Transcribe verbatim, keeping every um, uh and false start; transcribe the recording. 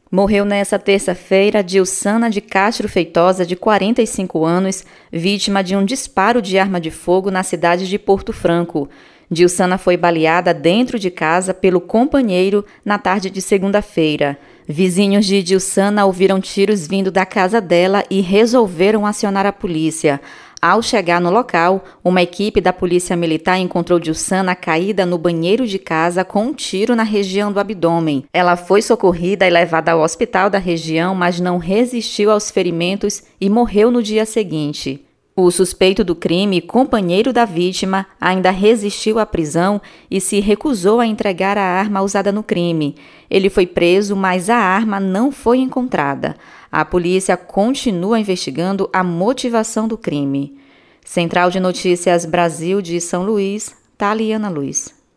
Morreu nesta terça-feira Dilsana de Castro Feitosa, de quarenta e cinco anos, vítima de um disparo de arma de fogo na cidade de Porto Franco. Dilsana foi baleada dentro de casa pelo companheiro na tarde de segunda-feira. Vizinhos de Dilsana ouviram tiros vindo da casa dela e resolveram acionar a polícia. Ao chegar no local, uma equipe da Polícia Militar encontrou Dilsana caída no banheiro de casa com um tiro na região do abdômen. Ela foi socorrida e levada ao hospital da região, mas não resistiu aos ferimentos e morreu no dia seguinte. O suspeito do crime, companheiro da vítima, ainda resistiu à prisão e se recusou a entregar a arma usada no crime. Ele foi preso, mas a arma não foi encontrada. A polícia continua investigando a motivação do crime. Central de Notícias Brasil de São Luís, Taliana Luz.